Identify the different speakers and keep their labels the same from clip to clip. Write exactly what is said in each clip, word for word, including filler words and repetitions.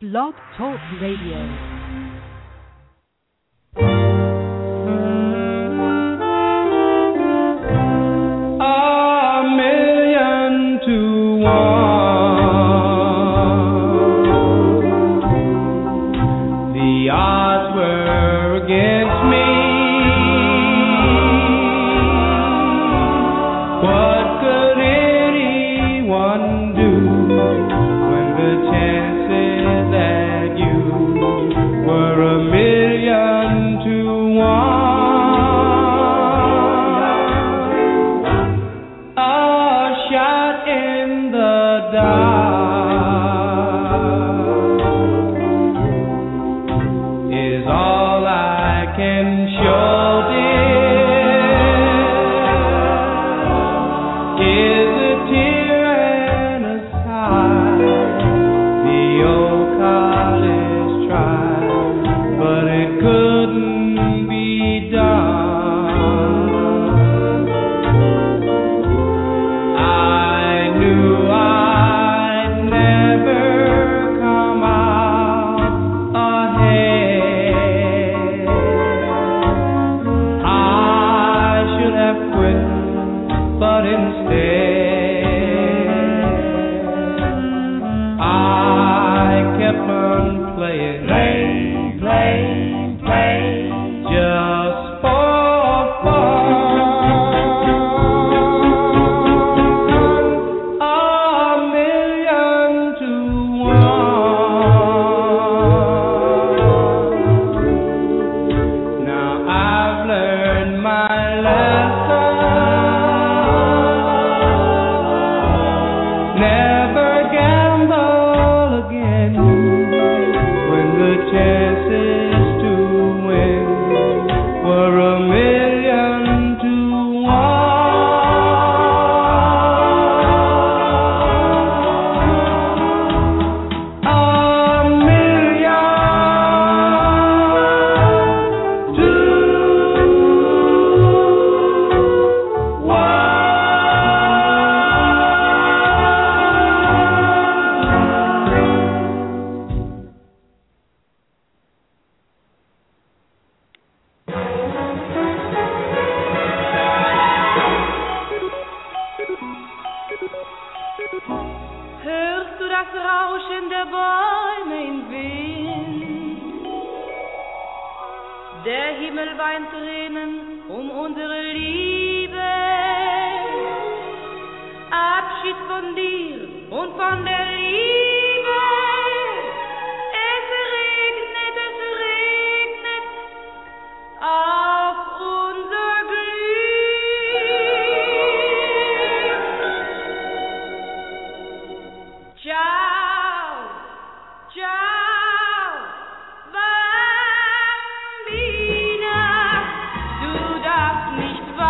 Speaker 1: Blog Talk Radio.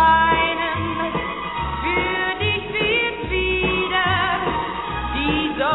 Speaker 2: Dieser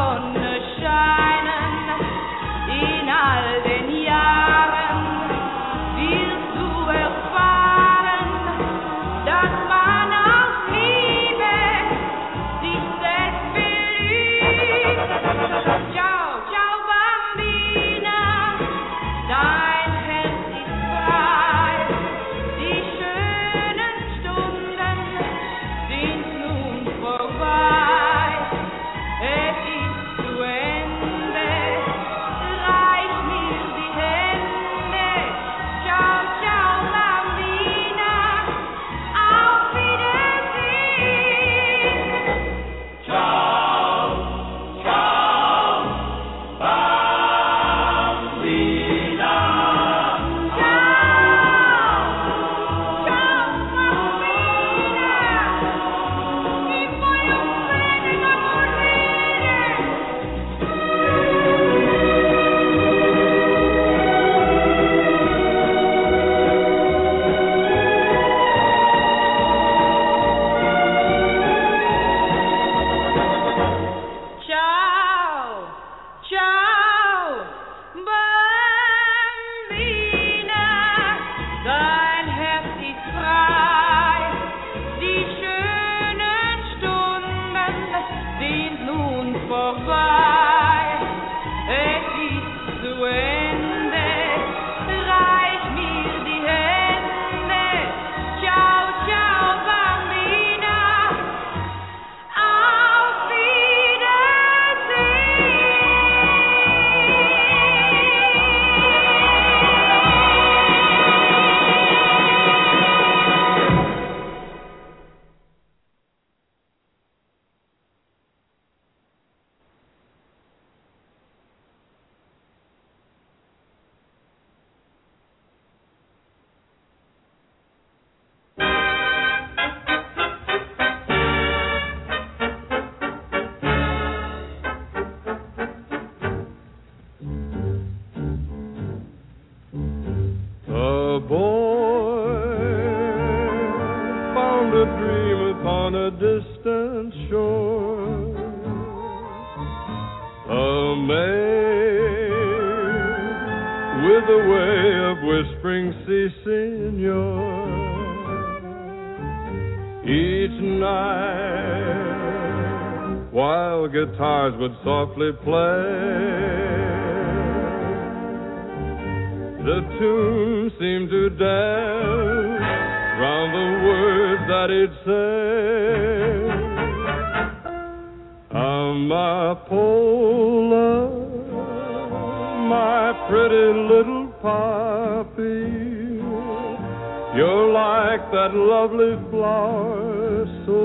Speaker 2: with a way of whispering, si, senor. Each night, while guitars would softly play, the tune seemed to dance round the words that he'd say. Amapola, my pretty little poppy, you're like that lovely flower, so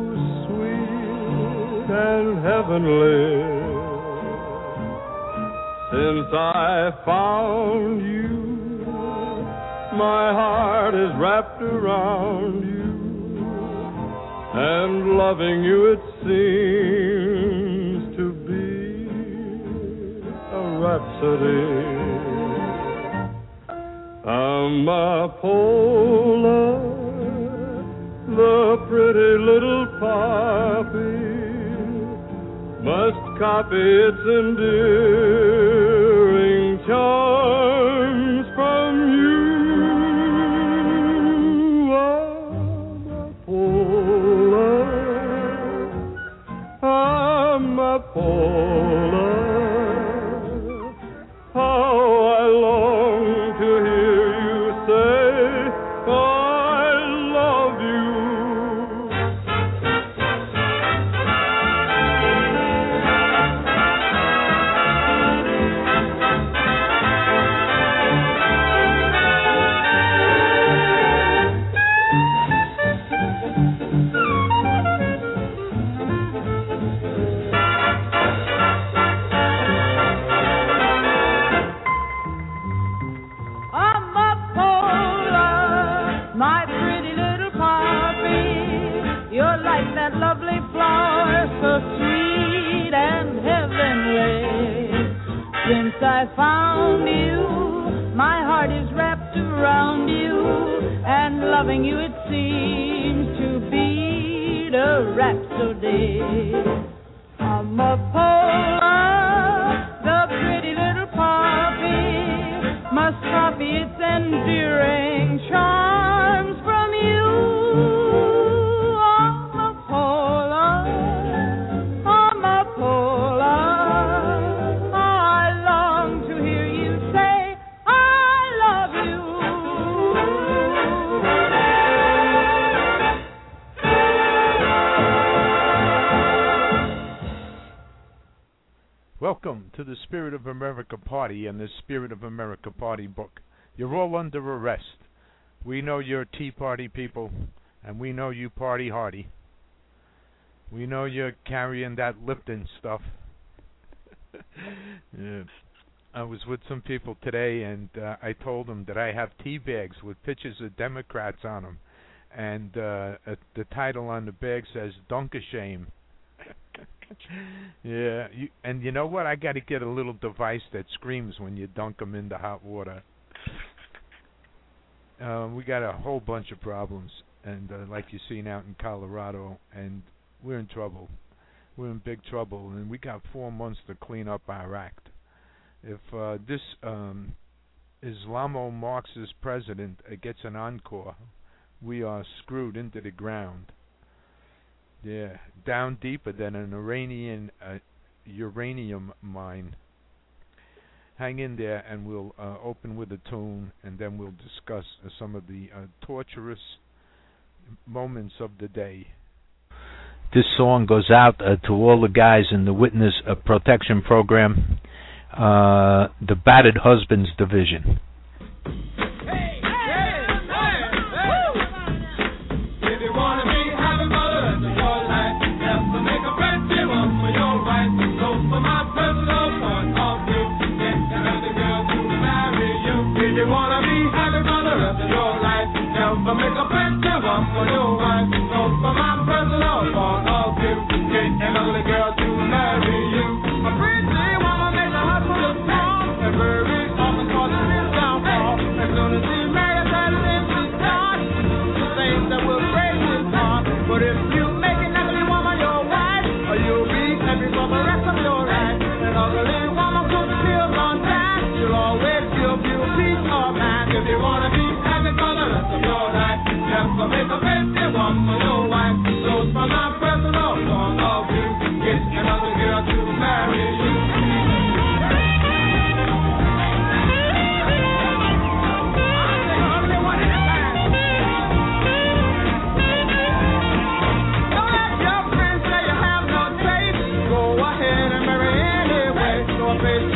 Speaker 2: sweet and heavenly. Since I found you, my heart is wrapped around you, and loving you it seems to be a rhapsody. Amapola, the pretty little poppy, must copy its endearing charms from you. Amapola, Amapola, how I long to hear you say, I love you. Since I found you, my heart is wrapped around you, and loving you it seems to be the rhapsody. Amapola, the pretty little poppy, must copy its endearing charms from you. Amapola, Amapola,
Speaker 3: welcome to the Spirit of America Party and the Spirit of America Party book. You're all under arrest. We know you're Tea Party people, and we know you party hardy. We know you're carrying that Lipton stuff. Yeah. I was with some people today, and uh, I told them that I have tea bags with pictures of Democrats on them, and uh, uh, the title on the bag says "Dunk a Shame." Yeah, you, and you know what? I got to get a little device that screams when you dunk them into hot water. Uh, we got a whole bunch of problems, and uh, like you've seen out in Colorado, and we're in trouble. We're in big trouble, and we got four months to clean up our act. If uh, this um, Islamo-Marxist president uh, gets an encore, we are screwed into the ground. Yeah, down deeper than an Iranian uh, uranium mine. Hang in there, and we'll uh, open with a tune, and then we'll discuss uh, some of the uh, torturous moments of the day. This song goes out uh, to all the guys in the Witness uh, Protection Program, uh, the Battered Husbands Division.
Speaker 4: Always feel beautiful.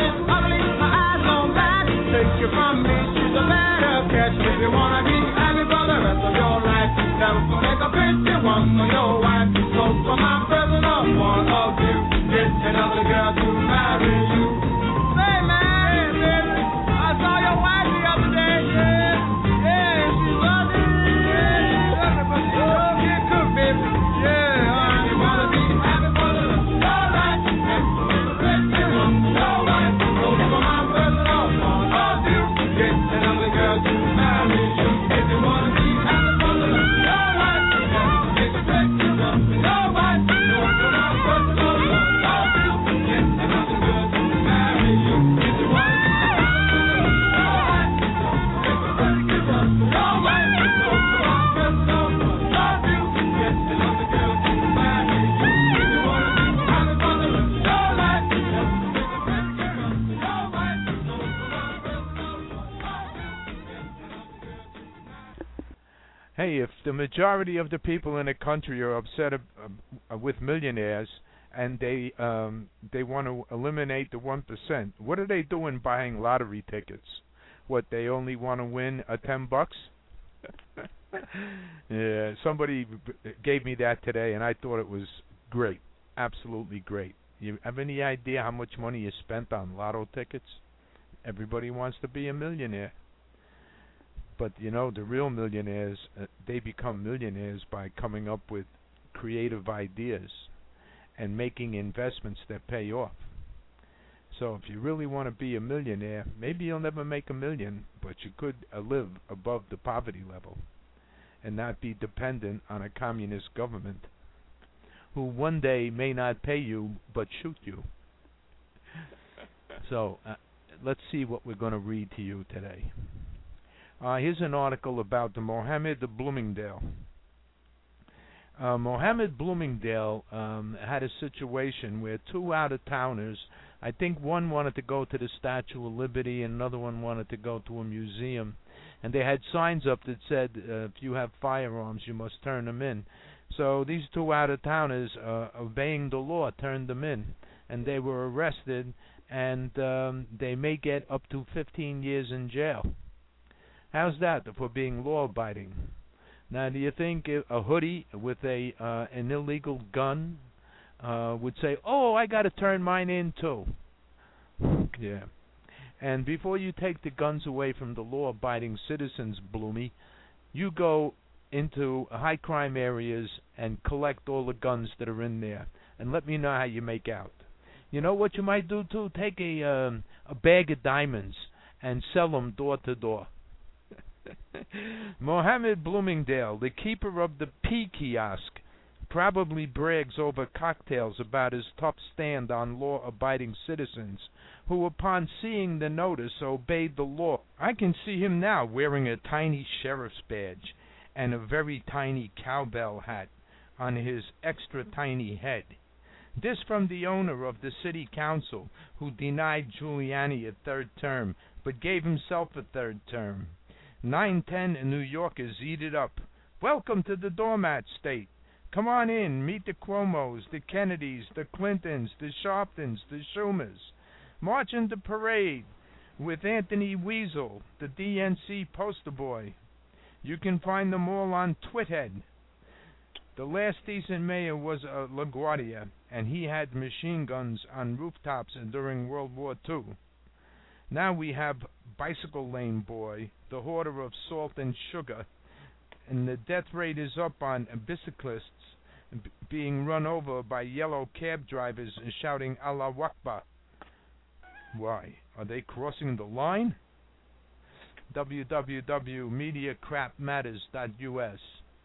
Speaker 3: Hey, if the majority of the people in the country are upset uh, with millionaires and they um, they want to eliminate the one percent, what are they doing buying lottery tickets? What, they only want to win a ten bucks? Yeah, somebody gave me that today, and I thought it was great, absolutely great. You have any idea how much money is spent on lotto tickets? Everybody wants to be a millionaire. But, you know, the real millionaires, uh, they become millionaires by coming up with creative ideas and making investments that pay off. So if you really want to be a millionaire, maybe you'll never make a million, but you could uh, live above the poverty level and not be dependent on a communist government who one day may not pay you but shoot you. So uh, let's see what we're going to read to you today. Uh, here's an article about the Mohammed Bloomingdale. Uh, Mohammed Bloomingdale um, had a situation where two out-of-towners, I think one wanted to go to the Statue of Liberty and another one wanted to go to a museum, and they had signs up that said, uh, if you have firearms, you must turn them in. So these two out-of-towners, uh, obeying the law, turned them in, and they were arrested, and um, they may get up to fifteen years in jail. How's that for being law-abiding? Now, do you think a hoodie with a uh, an illegal gun uh, would say, "Oh, I got to turn mine in too"? Yeah. And before you take the guns away from the law-abiding citizens, Bloomy, you go into high-crime areas and collect all the guns that are in there, and let me know how you make out. You know what you might do too? Take a um, a bag of diamonds and sell them door to door. Mohammed Bloomingdale, the keeper of the P kiosk, probably brags over cocktails about his tough stand on law-abiding citizens who, upon seeing the notice, obeyed the law. I can see him now wearing a tiny sheriff's badge and a very tiny cowbell hat on his extra tiny head. This from the owner of the city council, who denied Giuliani a third term, but gave himself a third term. nine ten in New Yorkers eat it up. Welcome to the doormat state. Come on in, meet the Cuomos, the Kennedys, the Clintons, the Sharptons, the Schumers. March in the parade with Anthony Weasel, the D N C poster boy. You can find them all on Twithead. The last decent mayor was uh, LaGuardia, and he had machine guns on rooftops during World War Two. Now we have Bicycle Lane Boy, the hoarder of salt and sugar, and the death rate is up on bicyclists b- being run over by yellow cab drivers and shouting Allahu Akbar. Why? Are they crossing the line? w w w dot media crap matters dot u s.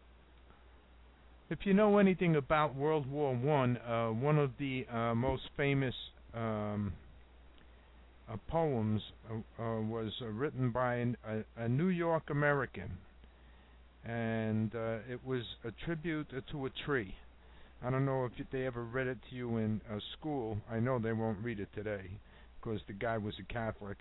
Speaker 3: If you know anything about World War One, uh, one of the uh, most famous um, uh, poems uh, uh, was uh, written by an, a, a New York American, and uh, it was a tribute uh, to a tree. I don't know if they ever read it to you in uh, school. I know they won't read it today, because the guy was a Catholic.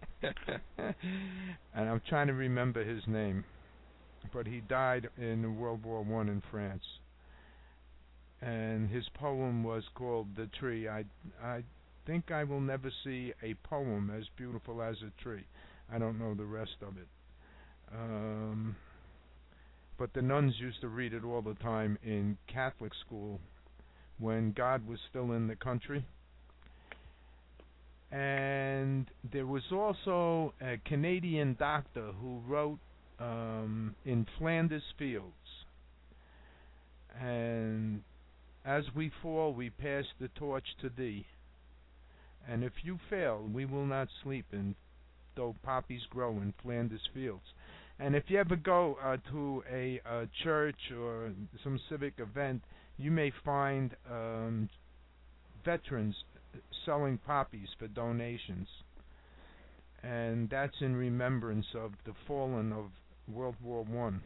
Speaker 3: And I'm trying to remember his name. But he died in World War One in France. And his poem was called The Tree. I, I think I will never see a poem as beautiful as a tree. I don't know the rest of it. Um, but the nuns used to read it all the time in Catholic school when God was still in the country. And there was also a Canadian doctor who wrote um, in Flanders Fields. And as we fall, we pass the torch to thee. And if you fail, we will not sleep, and though poppies grow in Flanders Fields. And if you ever go uh, to a, a church or some civic event, you may find um, veterans selling poppies for donations. And that's in remembrance of the fallen of World War One.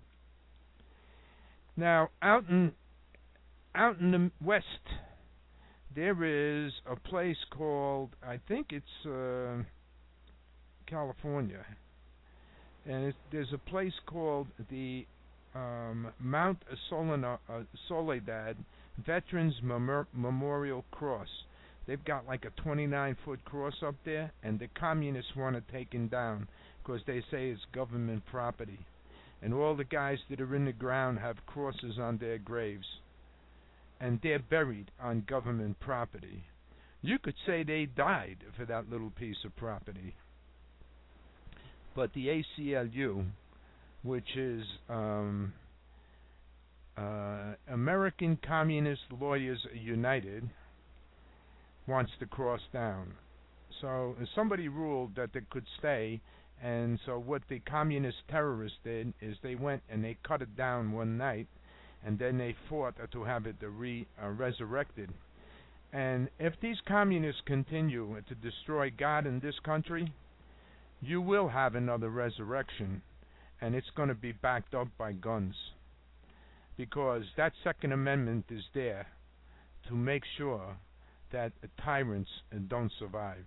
Speaker 3: Now, out in out in the west, there is a place called, I think it's uh, California, and it's, there's a place called the um, Mount Solena, uh, Soledad Veterans Memor- Memorial Cross. They've got like a twenty-nine foot cross up there, and the communists want it taken down because they say it's government property. And all the guys that are in the ground have crosses on their graves, and they're buried on government property. You could say they died for that little piece of property. But the A C L U, which is um, uh, American Communist Lawyers United, wants to cross down. So somebody ruled that they could stay, and so what the communist terrorists did is they went and they cut it down one night, and then they fought to have it re, uh, resurrected. And if these communists continue to destroy God in this country, you will have another resurrection, and it's going to be backed up by guns, because that Second Amendment is there to make sure that tyrants don't survive.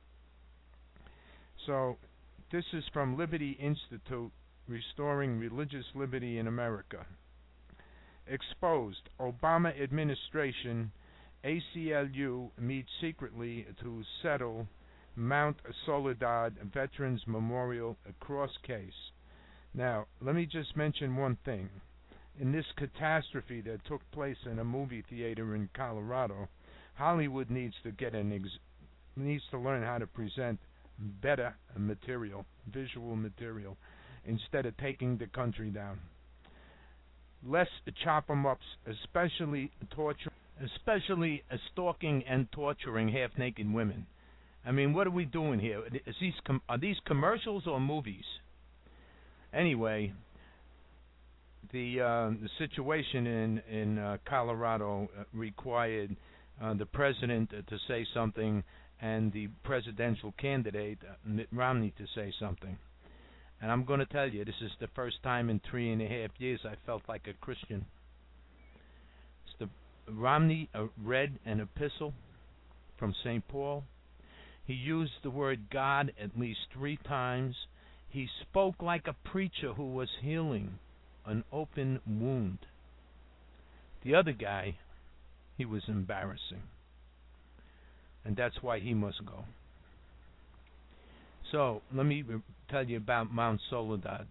Speaker 3: So this is from Liberty Institute, Restoring Religious Liberty in America. Exposed. Obama administration, A C L U meets secretly to settle Mount Soledad Veterans Memorial Cross case. Now, let me just mention one thing. In this catastrophe that took place in a movie theater in Colorado, Hollywood needs to get an ex- needs to learn how to present better material, visual material, instead of taking the country down. Less chop 'em ups, especially torture, especially uh, stalking and torturing half-naked women. I mean, what are we doing here? Is these com- are these commercials or movies? Anyway, the uh, the situation in in uh, Colorado uh, required uh, the president uh, to say something, and the presidential candidate uh, Mitt Romney to say something. And I'm going to tell you, this is the first time in three and a half years I felt like a Christian. It's the Romney uh, read an epistle from Saint Paul. He used the word God at least three times. He spoke like a preacher who was healing an open wound. The other guy, he was embarrassing. And that's why he must go. So, let me tell you about Mount Soledad.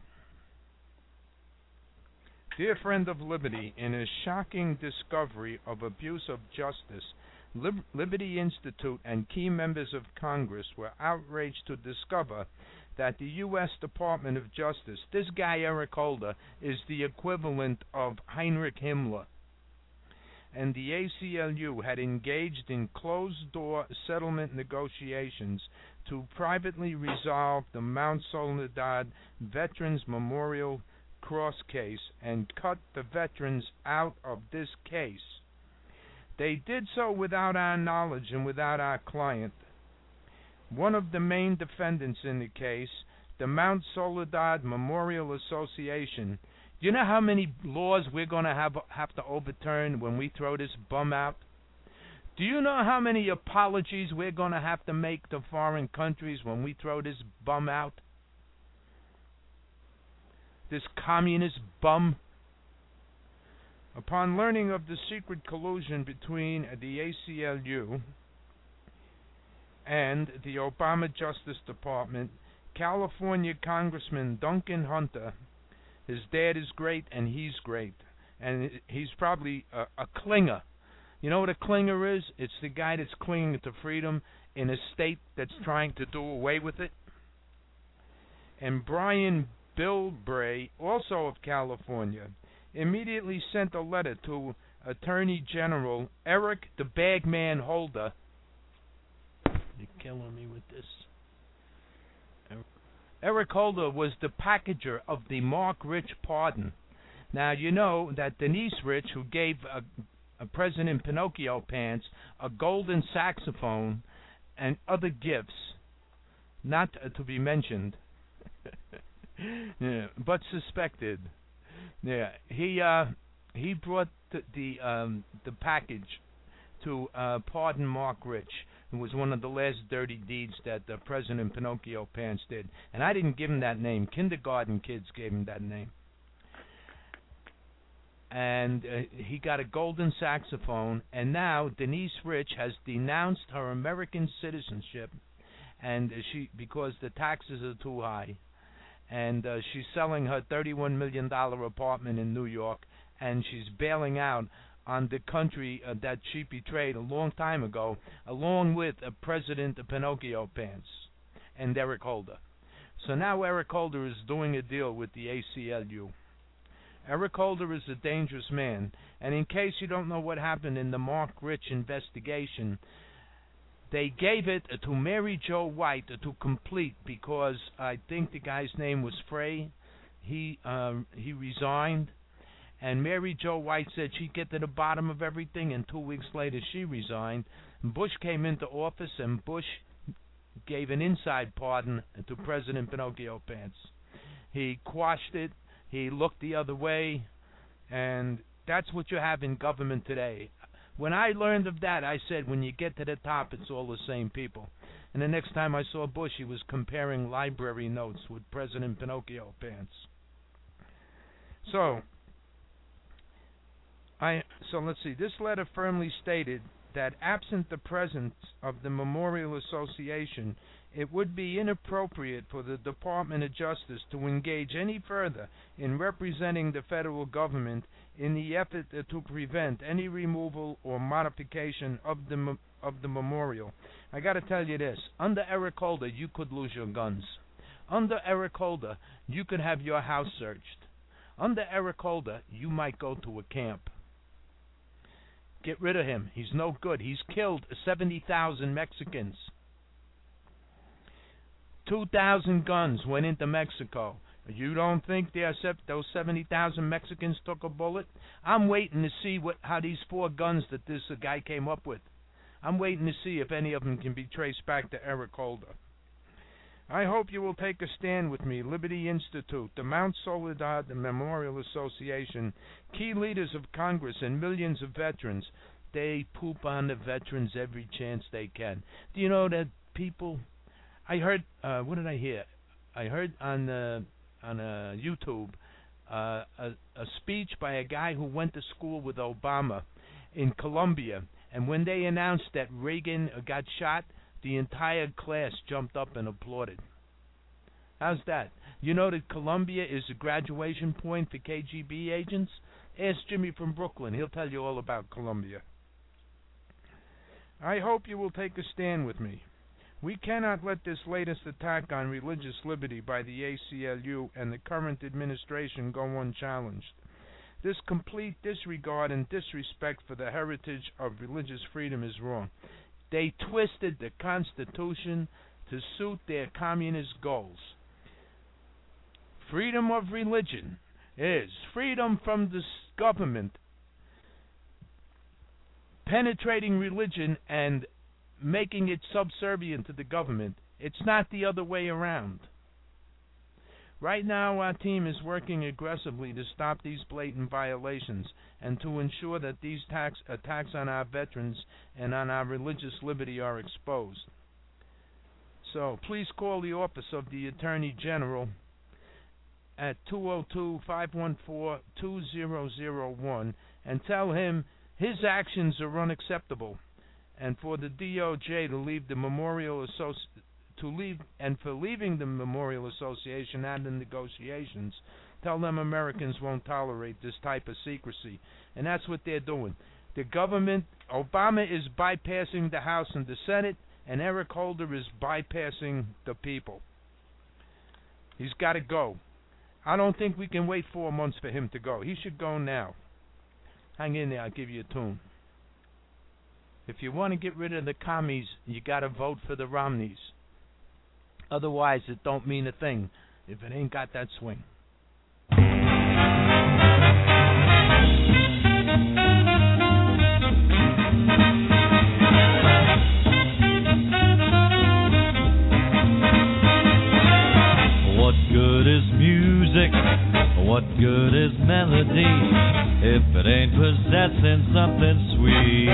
Speaker 3: Dear friend of liberty, in a shocking discovery of abuse of justice, Lib- Liberty Institute and key members of Congress were outraged to discover that the U S Department of Justice, this guy Eric Holder, is the equivalent of Heinrich Himmler, and the A C L U had engaged in closed-door settlement negotiations to privately resolve the Mount Soledad Veterans Memorial Cross case and cut the veterans out of this case. They did so without our knowledge and without our client. One of the main defendants in the case, the Mount Soledad Memorial Association. Do you know how many laws we're going to have have to overturn when we throw this bum out? Do you know how many apologies we're going to have to make to foreign countries when we throw this bum out? This communist bum. Upon learning of the secret collusion between the A C L U and the Obama Justice Department, California Congressman Duncan Hunter. His dad is great, and he's great. And he's probably a, a clinger. You know what a clinger is? It's the guy that's clinging to freedom in a state that's trying to do away with it. And Brian Bilbray, also of California, immediately sent a letter to Attorney General Eric the Bagman Holder. You're killing me with this. Eric Holder was the packager of the Mark Rich pardon. Now, you know that Denise Rich, who gave a, a President Pinocchio Pants a golden saxophone and other gifts, not uh, to be mentioned, yeah, but suspected. Yeah, he uh, he brought the the, um, the package to uh, pardon Mark Rich. It was one of the last dirty deeds that uh, President Pinocchio Pants did, and I didn't give him that name. Kindergarten kids gave him that name. And uh, he got a golden saxophone, and now Denise Rich has denounced her American citizenship, and uh, she because the taxes are too high, and uh, she's selling her thirty-one million dollar apartment in New York, and she's bailing out on the country uh, that she betrayed a long time ago, along with uh, President Pinocchio Pants and Eric Holder. So now Eric Holder is doing a deal with the A C L U. Eric Holder is a dangerous man, and in case you don't know what happened in the Mark Rich investigation, they gave it to Mary Jo White to complete because I think the guy's name was Frey. He uh, he resigned, and Mary Jo White said she'd get to the bottom of everything, and two weeks later she resigned. Bush came into office, and Bush gave an inside pardon to President Pinocchio Pants. He quashed it. He looked the other way, and that's what you have in government today. When I learned of that, I said, when you get to the top, it's all the same people. And the next time I saw Bush, he was comparing library notes with President Pinocchio Pants. So, I so let's see. This letter firmly stated that absent the presence of the Memorial Association, it would be inappropriate for the Department of Justice to engage any further in representing the federal government in the effort to prevent any removal or modification of the of the memorial. I got to tell you this: under Eric Holder, you could lose your guns. Under Eric Holder, you could have your house searched. Under Eric Holder, you might go to a camp. Get rid of him. He's no good. He's killed seventy thousand Mexicans. two thousand guns went into Mexico. You don't think those seventy thousand Mexicans took a bullet? I'm waiting to see what how these four guns that this uh, guy came up with. I'm waiting to see if any of them can be traced back to Eric Holder. I hope you will take a stand with me, Liberty Institute, the Mount Soledad Memorial Association, key leaders of Congress, and millions of veterans. They poop on the veterans every chance they can. Do you know that people... I heard, uh, what did I hear? I heard on uh, on uh, YouTube uh, a, a speech by a guy who went to school with Obama in Colombia, and when they announced that Reagan got shot, the entire class jumped up and applauded. How's that? You know that Colombia is a graduation point for K G B agents? Ask Jimmy from Brooklyn. He'll tell you all about Colombia. I hope you will take a stand with me. We cannot let this latest attack on religious liberty by the A C L U and the current administration go unchallenged. This complete disregard and disrespect for the heritage of religious freedom is wrong. They twisted the Constitution to suit their communist goals. Freedom of religion is freedom from the government penetrating religion and making it subservient to the government. It's not the other way around. Right now, our team is working aggressively to stop these blatant violations and to ensure that these tax attacks on our veterans and on our religious liberty are exposed. So, please call the Office of the Attorney General at two oh two, five one four, two oh oh one and tell him his actions are unacceptable. and for the D O J to leave the Memorial Associ- to leave and for leaving the Memorial Association out of the negotiations. Tell them Americans won't tolerate this type of secrecy, and that's what they're doing. The government, Obama is bypassing the House and the Senate, and Eric Holder is bypassing the people. He's got to go. I don't think we can wait four months for him to go. He should go now. Hang in there, I'll give you a tune. If you want to get rid of the commies, you got to vote for the Romneys. Otherwise, it don't mean a thing if it ain't got that swing.
Speaker 4: What good is music? What good is melody if it ain't possessing something sweet?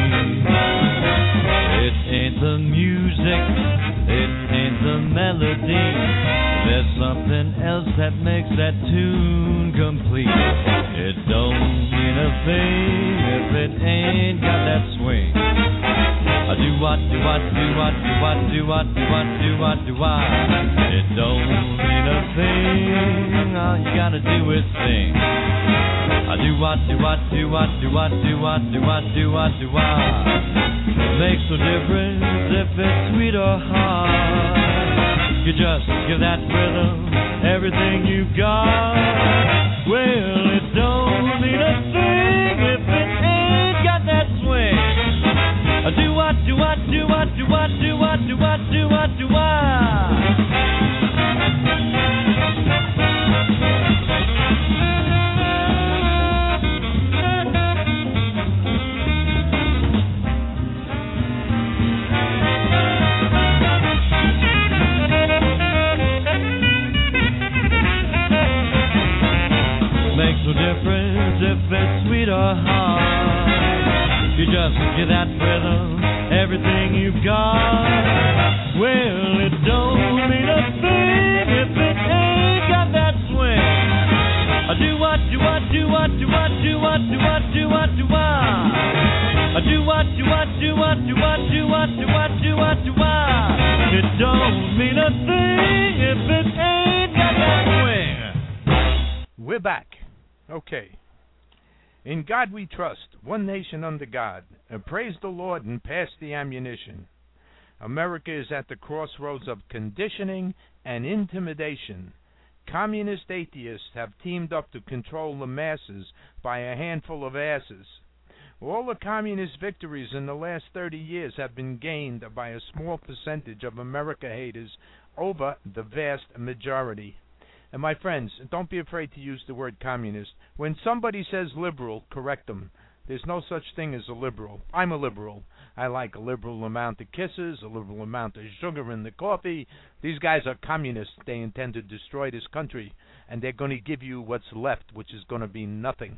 Speaker 4: It ain't the music, it ain't the melody. There's something else that makes that tune complete. It don't mean a thing if it ain't got that swing. I do what, do what, do what, do what, do what, do what, do what, do what. It don't mean a thing. All you gotta do is sing. I do what, do what, do what, do what, do what, do what, do what, do what. It makes no difference if it's sweet or hard. You just give that rhythm everything you got. Well, it don't mean a thing if it ain't got that swing. I do what, do what, do what, do what, do what, do what, do what, do what. Makes no difference if it's sweet or hard. You just give that rhythm everything you've got. Well, it don't mean a thing if it ain't got that swing. I do what, do what, do what, do what, do what, do what, do what, do what. I do what, do what, do what, do what, do what, do what, do what, do what. It don't mean a thing if it ain't got that swing.
Speaker 3: We're back. Okay. In God we trust, one nation under God, and praise the Lord and pass the ammunition. America is at the crossroads of conditioning and intimidation. Communist atheists have teamed up to control the masses by a handful of asses. All the communist victories in the last thirty years have been gained by a small percentage of America haters over the vast majority. And my friends, don't be afraid to use the word communist. When somebody says liberal, correct them. There's no such thing as a liberal. I'm a liberal. I like a liberal amount of kisses, a liberal amount of sugar in the coffee. These guys are communists. They intend to destroy this country, and they're going to give you what's left, which is going to be nothing.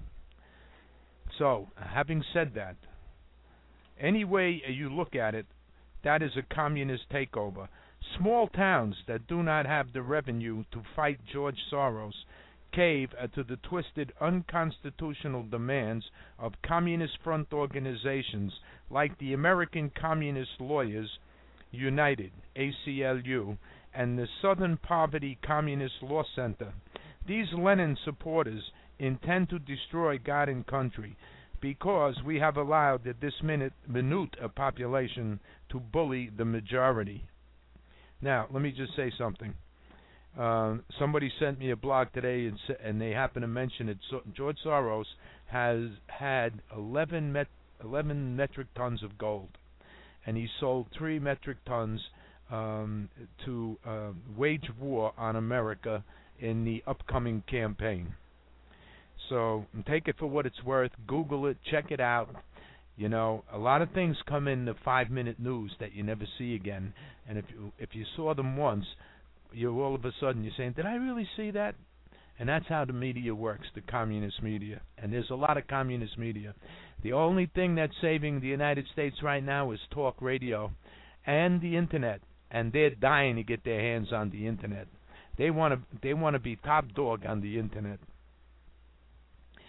Speaker 3: So, having said that, any way you look at it, that is a communist takeover. Small towns that do not have the revenue to fight George Soros cave to the twisted, unconstitutional demands of Communist Front organizations like the American Communist Lawyers United, A C L U, and the Southern Poverty Communist Law Center. These Lenin supporters intend to destroy God and country because we have allowed this minute, minute a population to bully the majority. Now, let me just say something. Uh, somebody sent me a blog today, and, and they happen to mention it. So George Soros has had eleven, met, eleven metric tons of gold, and he sold three metric tons um, to uh, wage war on America in the upcoming campaign. So take it for what it's worth. Google it. Check it out. You know, a lot of things come in the five-minute news that you never see again. And if you if you saw them once, you all of a sudden you're saying, did I really see that? And that's how the media works, the communist media. And there's a lot of communist media. The only thing that's saving the United States right now is talk radio and the Internet. And they're dying to get their hands on the Internet. They want to they want to be top dog on the Internet.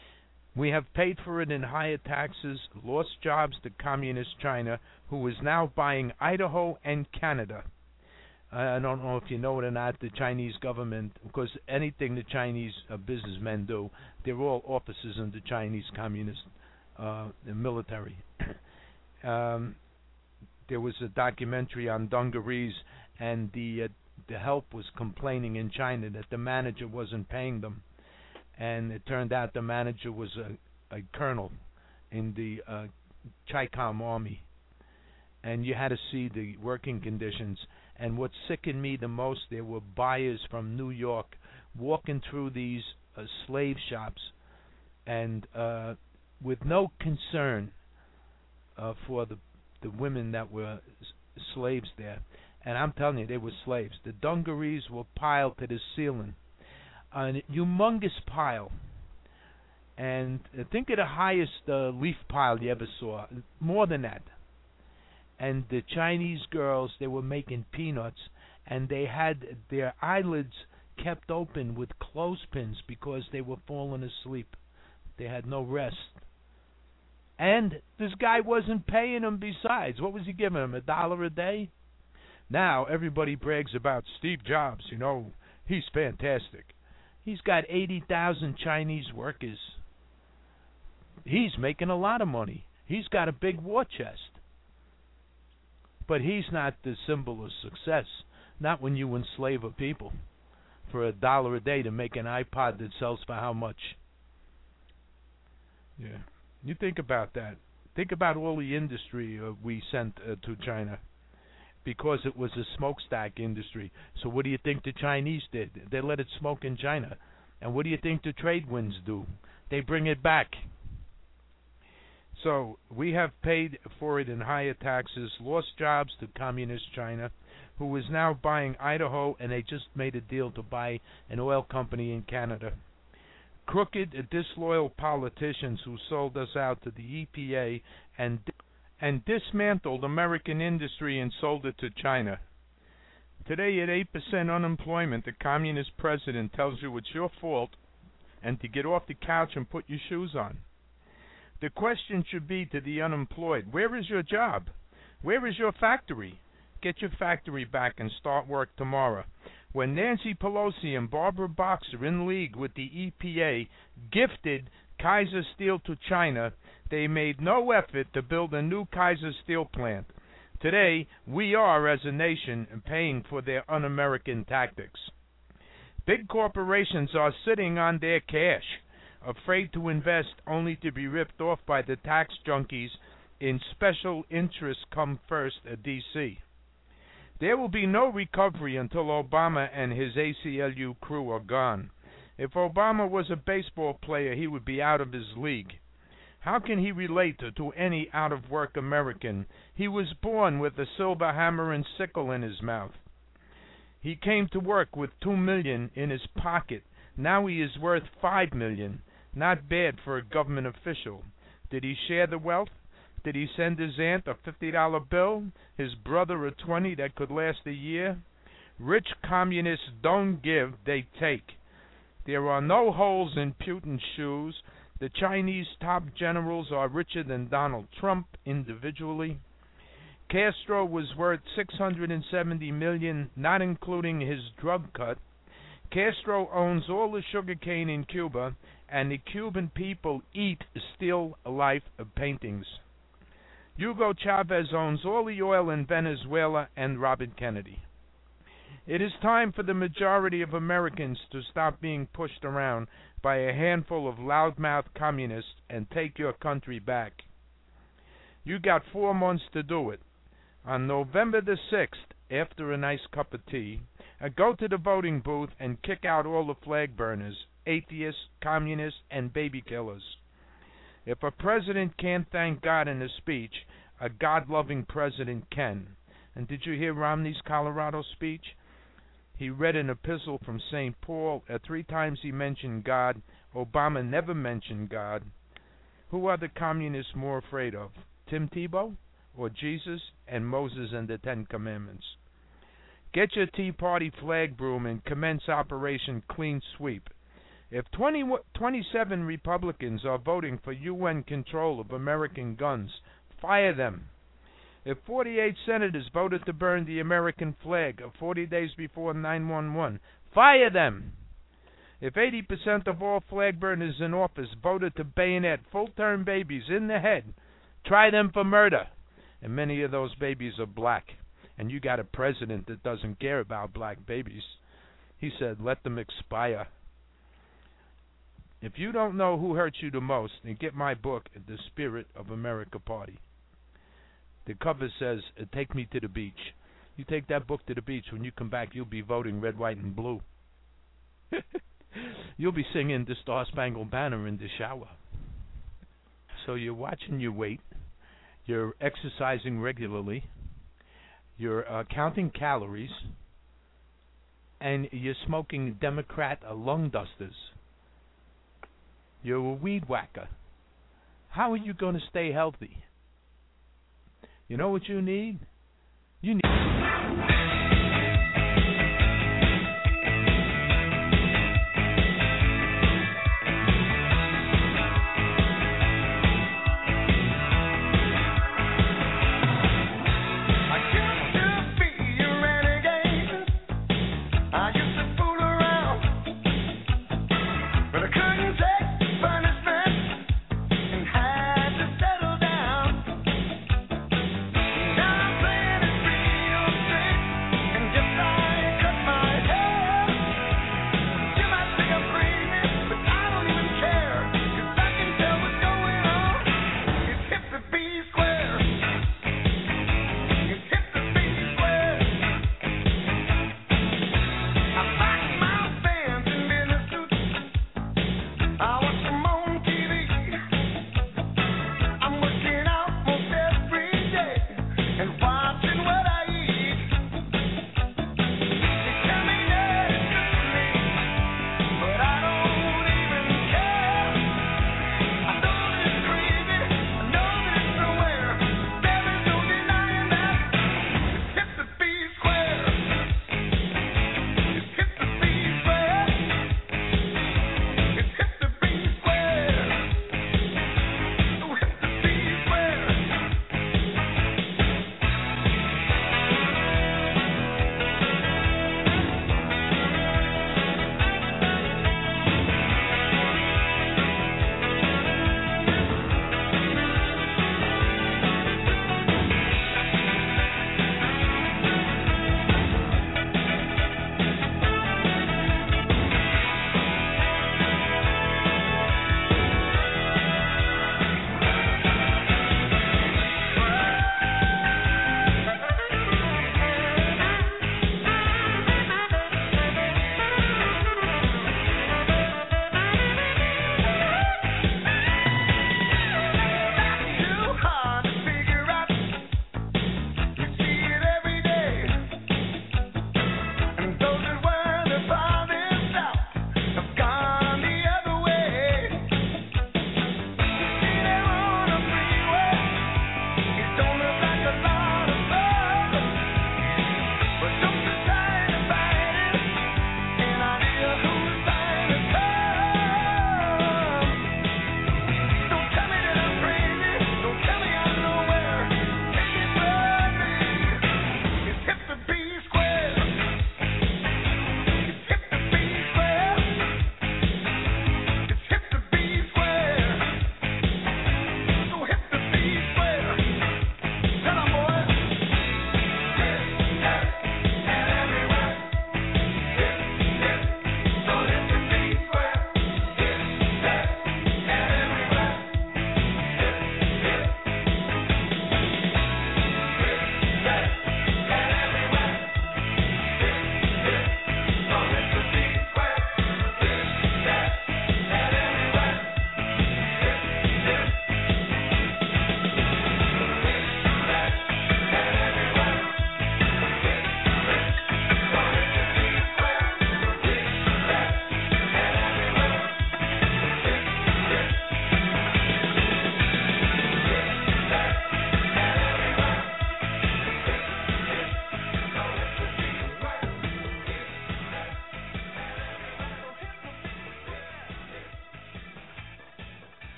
Speaker 3: We have paid for it in higher taxes, lost jobs to Communist China, who is now buying Idaho and Canada. I don't know if you know it or not, the Chinese government, because anything the Chinese uh, businessmen do, they're all officers in the Chinese Communist uh, military. um, there was a documentary on dungarees, and the uh, the help was complaining in China that the manager wasn't paying them. And it turned out the manager was a, a colonel in the uh, Chi-Com army. And you had to see the working conditions. And what sickened me the most, there were buyers from New York walking through these uh, slave shops and uh, with no concern uh, for the the women that were s- slaves there. And I'm telling you, they were slaves. The dungarees were piled to the ceiling. A humongous pile. And uh, think of the highest uh, leaf pile you ever saw. More than that. And the Chinese girls, they were making peanuts, and they had their eyelids kept open with clothespins because they were falling asleep. They had no rest. And this guy wasn't paying them besides. What was he giving them, a dollar a day? Now everybody brags about Steve Jobs, you know, he's fantastic. He's got eighty thousand Chinese workers. He's making a lot of money. He's got a big war chest. But he's not the symbol of success. Not when you enslave a people for a dollar a day to make an iPod that sells for how much? Yeah. You think about that. Think about all the industry uh, we sent uh, to China because it was a smokestack industry. So what do you think the Chinese did? They let it smoke in China. And what do you think the trade winds do? They bring it back. So we have paid for it in higher taxes, lost jobs to Communist China, who is now buying Idaho, and they just made a deal to buy an oil company in Canada. Crooked, disloyal politicians who sold us out to the E P A and and dismantled American industry and sold it to China. Today, at eight percent unemployment, the communist president tells you it's your fault and to get off the couch and put your shoes on. The question should be to the unemployed, where is your job? Where is your factory? Get your factory back and start work tomorrow. When Nancy Pelosi and Barbara Boxer, in league with the E P A, gifted Kaiser Steel to China, they made no effort to build a new Kaiser Steel plant. Today, we are, as a nation, paying for their un-American tactics. Big corporations are sitting on their cash, afraid to invest only to be ripped off by the tax junkies in special interest come first at D C. There will be no recovery until Obama and his A C L U crew are gone. If Obama was a baseball player, he would be out of his league. How can he relate to, to any out-of-work American? He was born with a silver hammer and sickle in his mouth. He came to work with two million dollars in his pocket. Now he is worth five million dollars. Not bad for a government official. Did he share the wealth? Did he send his aunt a fifty dollar bill? His brother a twenty that could last a year? Rich communists don't give, they take. There are no holes in Putin's shoes. The Chinese top generals are richer than Donald Trump individually. Castro was worth six hundred seventy million dollars, not including his drug cut. Castro owns all the sugarcane in Cuba, and the Cuban people eat still life paintings. Hugo Chavez owns all the oil in Venezuela and Robert Kennedy. It is time for the majority of Americans to stop being pushed around by a handful of loudmouth communists and take your country back. You got four months to do it. On November the sixth, after a nice cup of tea, uh, go to the voting booth and kick out all the flag burners, atheists, communists, and baby killers. If a president can't thank God in a speech, a God-loving president can. And did you hear Romney's Colorado speech? He read an epistle from Saint Paul. Uh, three times he mentioned God. Obama never mentioned God. Who are the communists more afraid of? Tim Tebow or Jesus and Moses and the Ten Commandments? Get your Tea Party flag broom and commence Operation Clean Sweep. If twenty, twenty-seven Republicans are voting for U N control of American guns, fire them. If forty-eight senators voted to burn the American flag forty days before nine one one, fire them. If eighty percent of all flag burners in office voted to bayonet full-term babies in the head, try them for murder. And many of those babies are black. And you got a president that doesn't care about black babies. He said, let them expire. If you don't know who hurt you the most, then get my book, The Spirit of America Party. The cover says, take me to the beach. You take that book to the beach, when you come back, you'll be voting red, white, and blue. You'll be singing the Star Spangled Banner in the shower. So you're watching your weight. You're exercising regularly. You're uh, counting calories. And you're smoking Democrat uh, lung dusters. You're a weed whacker. How are you going to stay healthy? You know what you need? You need...
Speaker 5: Now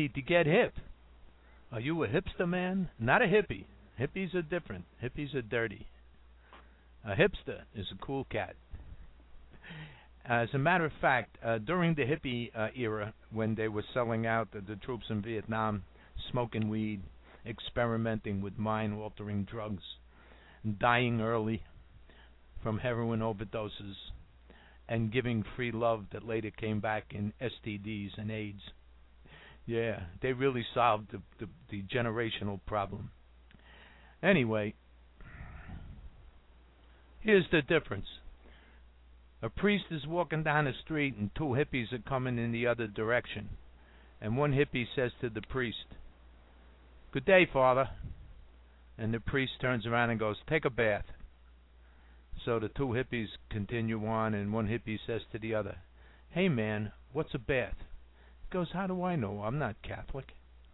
Speaker 3: hippie to get hip. Are you a hipster, man? Not a hippie. Hippies are different. Hippies are dirty. A hipster is a cool cat. As a matter of fact, uh, during the hippie uh, era, when they were selling out the, the troops in Vietnam, smoking weed, experimenting with mind-altering drugs, dying early from heroin overdoses, and giving free love that later came back in S T Ds and AIDS. Yeah, they really solved the, the, the generational problem. Anyway, here's the difference. A priest is walking down the street and two hippies are coming in the other direction. And one hippie says to the priest, "Good day, Father." And the priest turns around and goes, "Take a bath." So the two hippies continue on, and one hippie says to the other, "Hey man, what's a bath?" He goes, "How do I know? I'm not Catholic."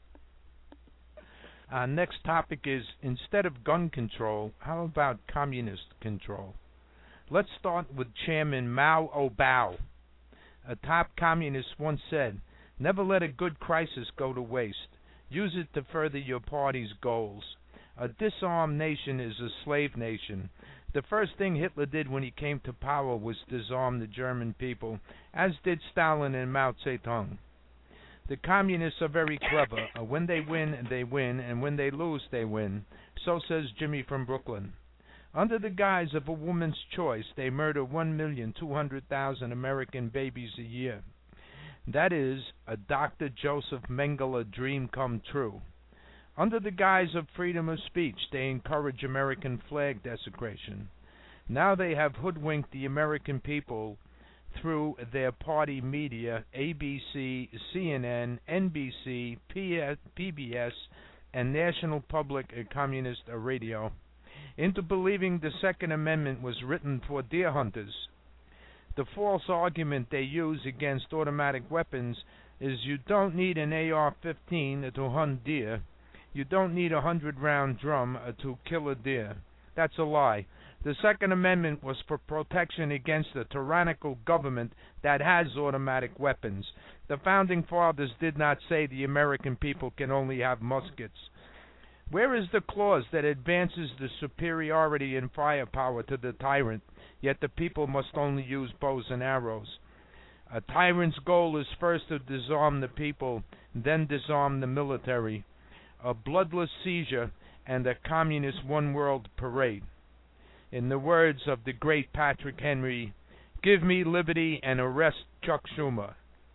Speaker 3: Our next topic is, instead of gun control, how about communist control? Let's start with Chairman Mao Obao. A top communist once said, "Never let a good crisis go to waste. Use it to further your party's goals. A disarmed nation is a slave nation." The first thing Hitler did when he came to power was disarm the German people, as did Stalin and Mao Zedong. The communists are very clever. Uh, when they win, they win, and when they lose, they win. So says Jimmy from Brooklyn. Under the guise of a woman's choice, they murder one million two hundred thousand American babies a year. That is a Doctor Joseph Mengele dream come true. Under the guise of freedom of speech, they encourage American flag desecration. Now they have hoodwinked the American people through their party media, A B C, C N N, N B C, P B S, and National Public Communist Radio, into believing the Second Amendment was written for deer hunters. The false argument they use against automatic weapons is you don't need an A R fifteen to hunt deer. You don't need a hundred-round drum to kill a deer. That's a lie. The Second Amendment was for protection against a tyrannical government that has automatic weapons. The Founding Fathers did not say the American people can only have muskets. Where is the clause that advances the superiority in firepower to the tyrant, yet the people must only use bows and arrows? A tyrant's goal is first to disarm the people, then disarm the military. A bloodless seizure and a communist one-world parade. In the words of the great Patrick Henry, "Give me liberty and arrest Chuck Schumer."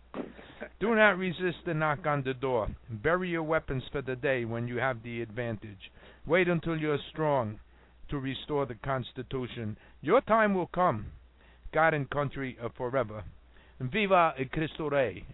Speaker 3: Do not resist the knock on the door. Bury your weapons for the day when you have the advantage. Wait until you're strong to restore the Constitution. Your time will come. God and country are forever. Viva Cristo Rey.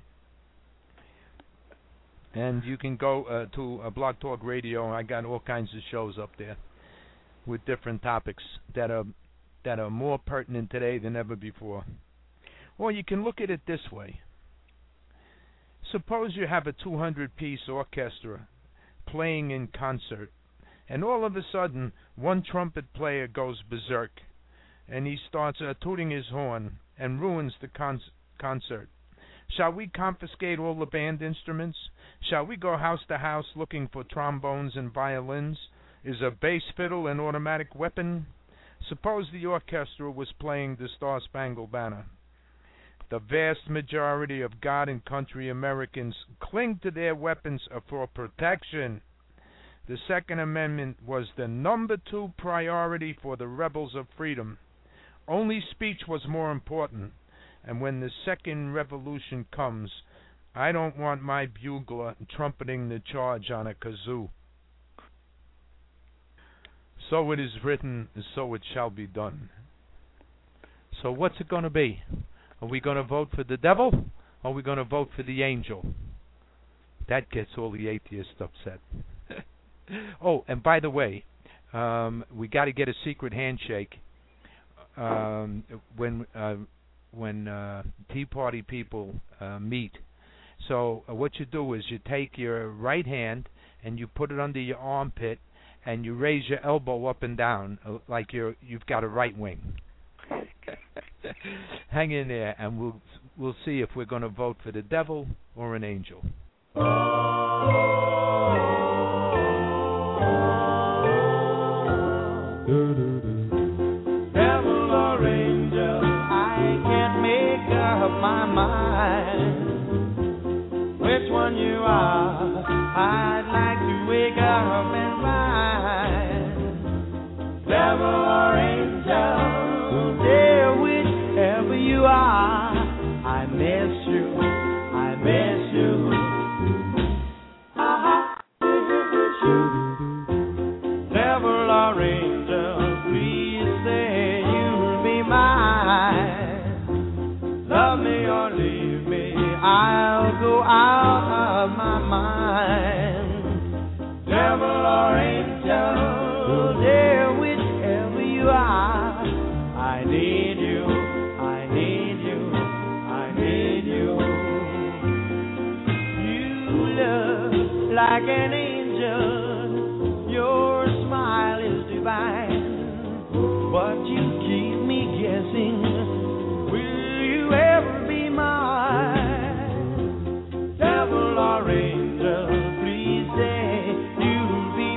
Speaker 3: And you can go uh, to uh, Blog Talk Radio. I got all kinds of shows up there with different topics that are that are more pertinent today than ever before. Or you can look at it this way. Suppose you have a two hundred piece orchestra playing in concert, and all of a sudden one trumpet player goes berserk, and he starts uh, tooting his horn and ruins the con- concert. Shall we confiscate all the band instruments? Shall we go house to house looking for trombones and violins? Is a bass fiddle an automatic weapon? Suppose the orchestra was playing the Star-Spangled Banner. The vast majority of God and country Americans cling to their weapons for protection. The Second Amendment was the number two priority for the rebels of freedom. Only speech was more important. And when the second revolution comes, I don't want my bugler trumpeting the charge on a kazoo. So it is written, so it shall be done. So what's it going to be? Are we going to vote for the devil, or are we going to vote for the angel? That gets all the atheists upset. Oh, and by the way, um, we got to get a secret handshake um, when... Uh, when uh, Tea Party people uh, meet. So uh, what you do is you take your right hand and you put it under your armpit and you raise your elbow up and down uh, like you're you've got a right wing. Hang in there, and we'll we'll see if we're going to vote for the devil or an angel.
Speaker 5: Devil or angel, I can't make up my mind which one you are. I'd like to wake up and find. Devil or angel, dear, whichever you are, I miss you, I miss you. I miss you. Devil or angel, please say you'll be mine. Love me or leave me, I'll go out of my mind. Devil or angel, dear, whichever you are, I need you, I need you, I need you. You look like an angel, your smile is divine, but you keep me guessing, will you ever be mine? Devil or angel, please say you'll be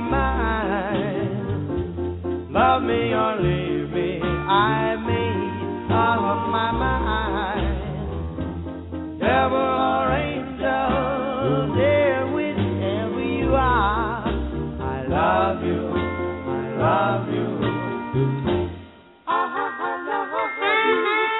Speaker 5: mine. Love me or leave me, I made up my mind. Devil or angel, dear, whichever you are, I love you, I love you. I love you.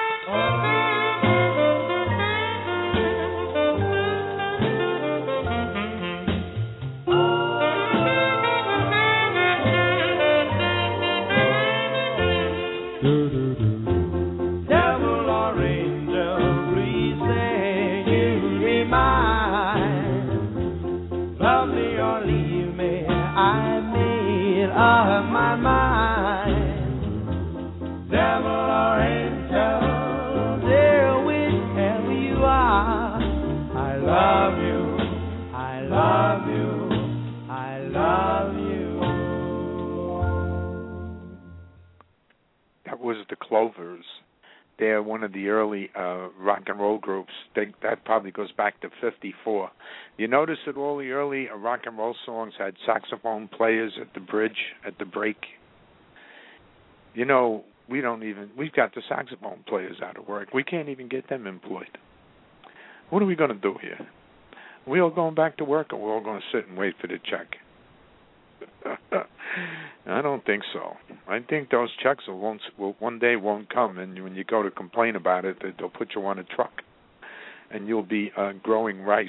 Speaker 5: Devil or angel, please say you'll be mine. Love me or leave me, I made up my mind. Devil or angel, dear, whichever you are, I love you, I love you, I love you.
Speaker 3: That was the Clovers. They're one of the early uh, rock and roll groups. They, that probably goes back to fifty-four. You notice that all the early uh, rock and roll songs had saxophone players at the bridge, at the break. You know, we don't even, we've got the saxophone players out of work. We can't even get them employed. What are we going to do here? Are we all going back to work, or we're all going to sit and wait for the check? I don't think so. I think those checks will, won't, will one day won't come, and when you go to complain about it, they'll put you on a truck, and you'll be uh, growing rice.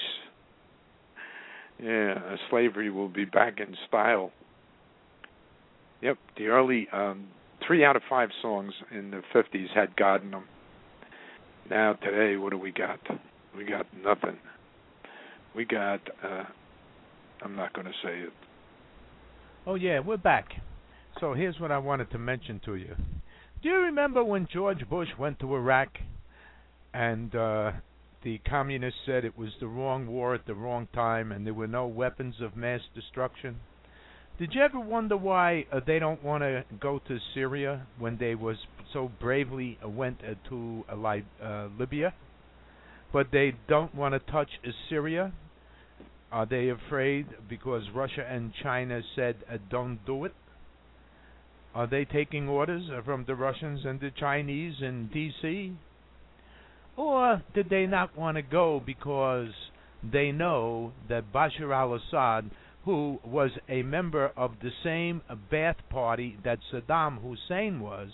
Speaker 3: Yeah, uh, slavery will be back in style. Yep, the early um, three out of five songs in the fifties had God in them. Now today, what do we got? We got nothing. We got, uh, I'm not going to say it.
Speaker 6: Oh, yeah, we're back. So here's what I wanted to mention to you. Do you remember when George Bush went to Iraq and uh, the communists said it was the wrong war at the wrong time and there were no weapons of mass destruction? Did you ever wonder why uh, they don't want to go to Syria when they was so bravely uh, went uh, to uh, Li- uh, Libya, but they don't want to touch uh, Syria? Are they afraid because Russia and China said uh, don't do it? Are they taking orders uh, from the Russians and the Chinese in D C? Or did they not want to go because they know that Bashar al-Assad, who was a member of the same Ba'ath Party that Saddam Hussein was,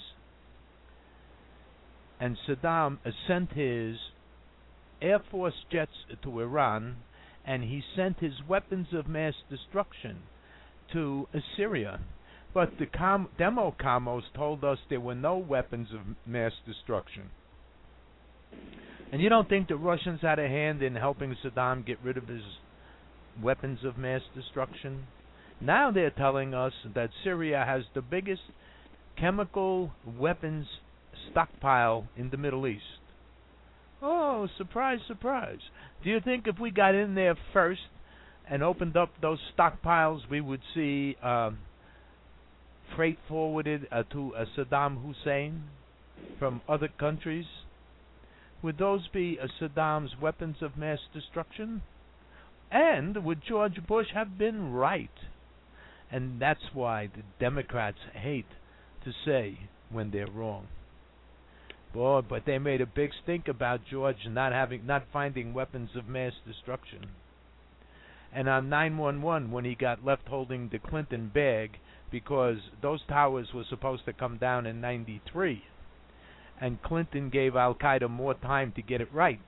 Speaker 6: and Saddam uh, sent his Air Force jets to Iran, and he sent his weapons of mass destruction to Syria. But the com- demo commos told us there were no weapons of mass destruction. And you don't think the Russians had a hand in helping Saddam get rid of his weapons of mass destruction? Now they're telling us that Syria has the biggest chemical weapons stockpile in the Middle East. Oh, surprise, surprise. Do you think if we got in there first and opened up those stockpiles, we would see uh, freight forwarded uh, to uh, Saddam Hussein from other countries? Would those be uh, Saddam's weapons of mass destruction? And would George Bush have been right? And that's why the Democrats hate to say when they're wrong. Boy, but they made a big stink about George not having, not finding weapons of mass destruction. And on nine one one, when he got left holding the Clinton bag, because those towers were supposed to come down in ninety-three, and Clinton gave Al Qaeda more time to get it right.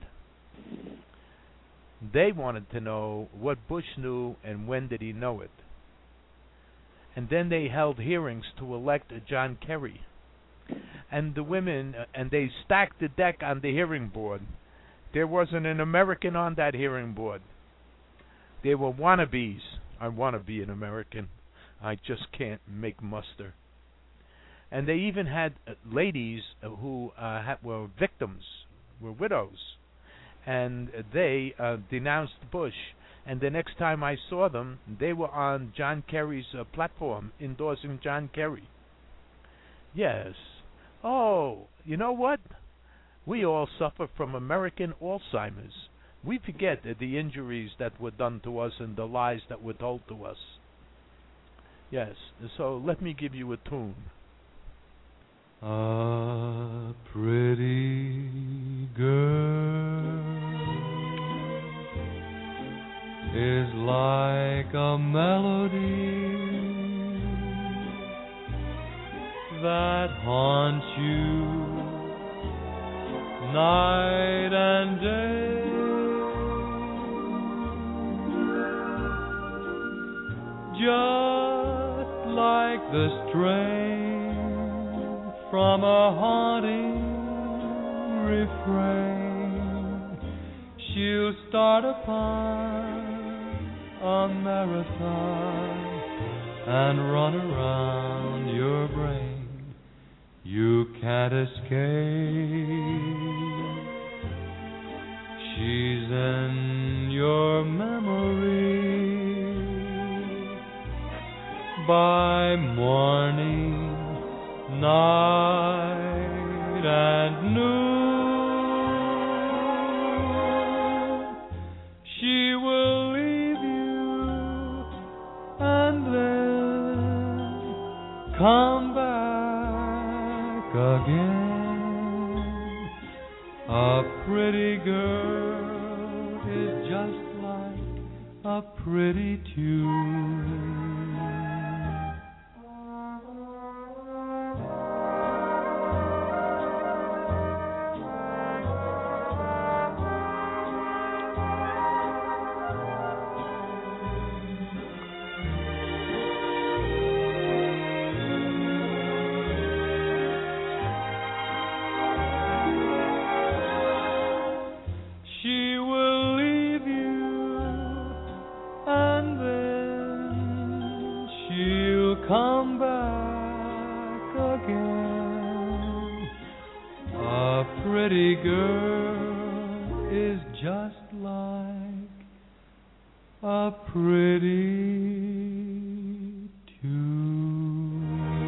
Speaker 6: They wanted to know what Bush knew and when did he know it. And then they held hearings to elect John Kerry. And the women, and they stacked the deck on the hearing board. There wasn't an American on that hearing board. They were wannabes. I want to be an American. I just can't make muster. And they even had uh, ladies who uh, had, were victims, were widows. And they uh, denounced Bush. And the next time I saw them, they were on John Kerry's uh, platform, endorsing John Kerry. Yes. Oh, you know what? We all suffer from American Alzheimer's. We forget the injuries that were done to us and the lies that were told to us. Yes, so let me give you a tune.
Speaker 4: A pretty girl is like a melody that haunts you night and day. Just like the strain from a haunting refrain, she'll start upon a marathon and run around your brain. You can't escape. She's in your memory. By morning, night, and noon, she will leave you and then come back again. A pretty girl is just like a pretty tune. Come back again. A pretty girl is just like a pretty tune.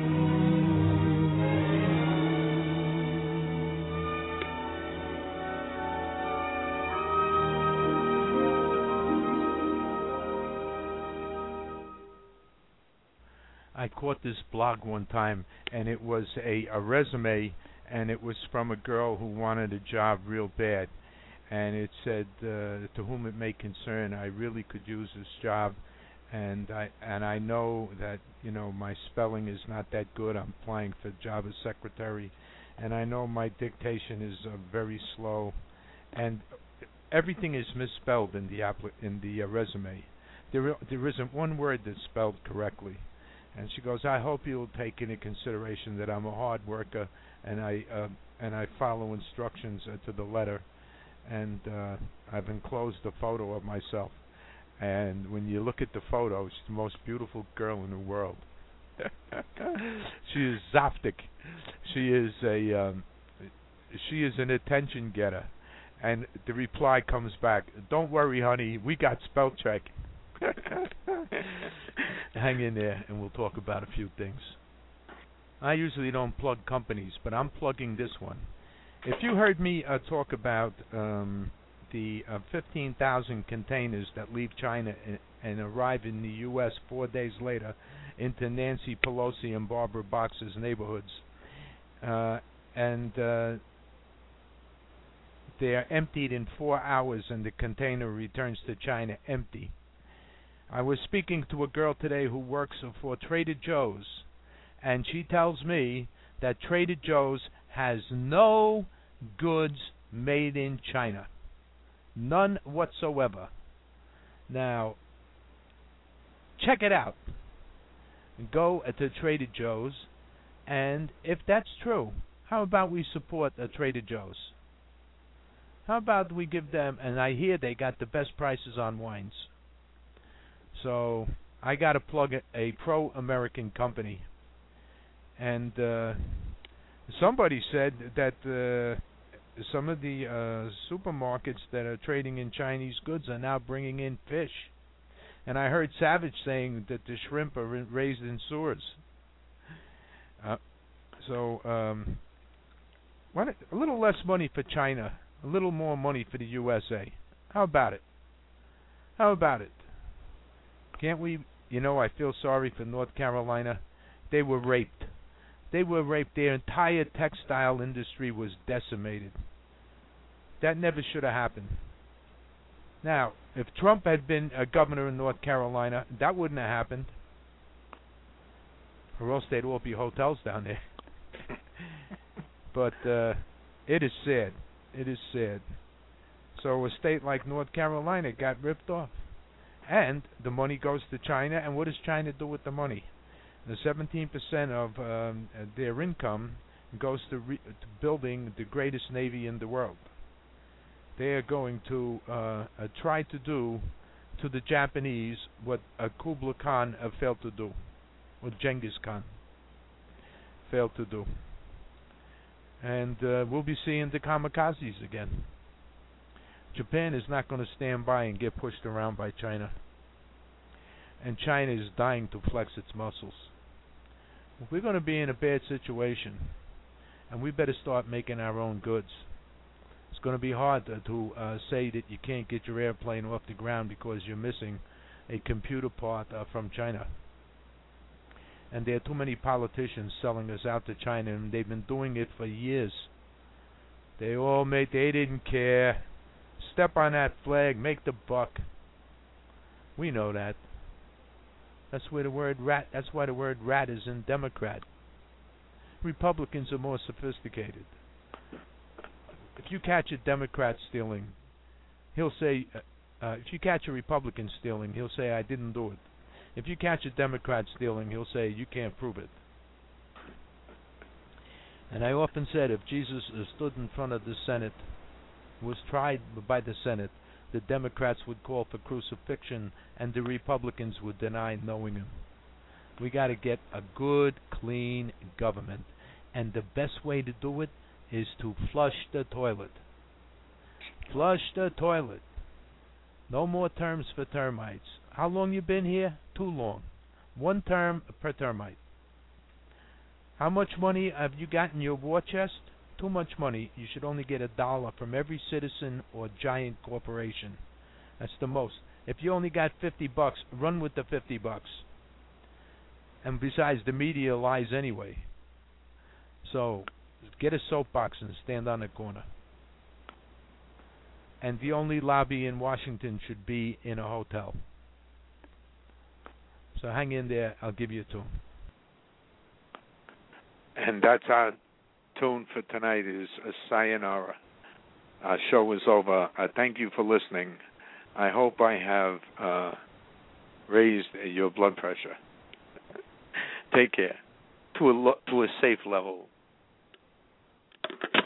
Speaker 6: I caught this blog one time, and it was a, a resume, and it was from a girl who wanted a job real bad. And it said, uh, to whom it may concern, I really could use this job, and I and I know that, you know, my spelling is not that good. I'm applying for the job as secretary, and I know my dictation is uh, very slow, and everything is misspelled in the appli- in the uh, resume. There there isn't one word that's spelled correctly. And she goes, I hope you'll take into consideration that I'm a hard worker and I uh, and I follow instructions uh, to the letter. And uh, I've enclosed a photo of myself. And when you look at the photo, she's the most beautiful girl in the world. She is Zoftic. She is a um, she is an attention getter. And the reply comes back, don't worry, honey, we got spell check. Hang in there and we'll talk about a few things. I usually don't plug companies, but I'm plugging this one. If you heard me uh, talk about um, the uh, fifteen thousand containers that leave China and, and arrive in the U S four days later into Nancy Pelosi and Barbara Boxer's neighborhoods. Uh, and uh, they are emptied in four hours and the container returns to China empty. I was speaking to a girl today who works for Trader Joe's, and she tells me that Trader Joe's has no goods made in China. None whatsoever. Now, check it out. Go to Trader Joe's, and if that's true, how about we support uh, Trader Joe's? How about we give them, and I hear they got the best prices on wines. So I got to plug a, a pro-American company. And uh, somebody said that uh, some of the uh, supermarkets that are trading in Chinese goods are now bringing in fish. And I heard Savage saying that the shrimp are raised in sewers. Uh, so um, what, a little less money for China, a little more money for the U S A. How about it? How about it? Can't we, you know, I feel sorry for North Carolina. They were raped. They were raped. Their entire textile industry was decimated. That never should have happened. Now, if Trump had been a governor in North Carolina, that wouldn't have happened. Or else they'd all be hotels down there. But uh, it is sad. It is sad. So a state like North Carolina got ripped off. And the money goes to China, and what does China do with the money? The seventeen percent of um, their income goes to, re- to building the greatest navy in the world. They are going to uh, uh, try to do to the Japanese what uh, Kublai Khan uh, failed to do, what Genghis Khan failed to do. And uh, we'll be seeing the kamikazes again. Japan is not going to stand by and get pushed around by China. And China is dying to flex its muscles. We're going to be in a bad situation, and we better start making our own goods. It's going to be hard to, to uh, say that you can't get your airplane off the ground because you're missing a computer part uh, from China. And there are too many politicians selling us out to China, and they've been doing it for years. They all made, they didn't care. Step on that flag, make the buck. We know that. That's where the word rat. That's why the word rat is in Democrat. Republicans are more sophisticated. If you catch a Democrat stealing, he'll say. Uh, uh, if you catch a Republican stealing, he'll say, "I didn't do it." If you catch a Democrat stealing, he'll say, "You can't prove it." And I often said, if Jesus stood in front of the Senate, was tried by the Senate, the Democrats would call for crucifixion and the Republicans would deny knowing him. We got to get a good, clean government. And the best way to do it is to flush the toilet. Flush the toilet. No more terms for termites. How long you been here? Too long. One term per termite. How much money have you got in your war chest? Too much money. You should only get a dollar from every citizen or giant corporation. That's the most. If you only got fifty bucks, run with the fifty bucks. And besides, the media lies anyway. So, get a soapbox and stand on the corner. And the only lobby in Washington should be in a hotel. So hang in there. I'll give you a tune.
Speaker 3: And that's our tune for tonight is a sayonara. Our show is over. Uh, thank you for listening. I hope I have uh, raised your blood pressure. Take care. To a lo- to a safe level.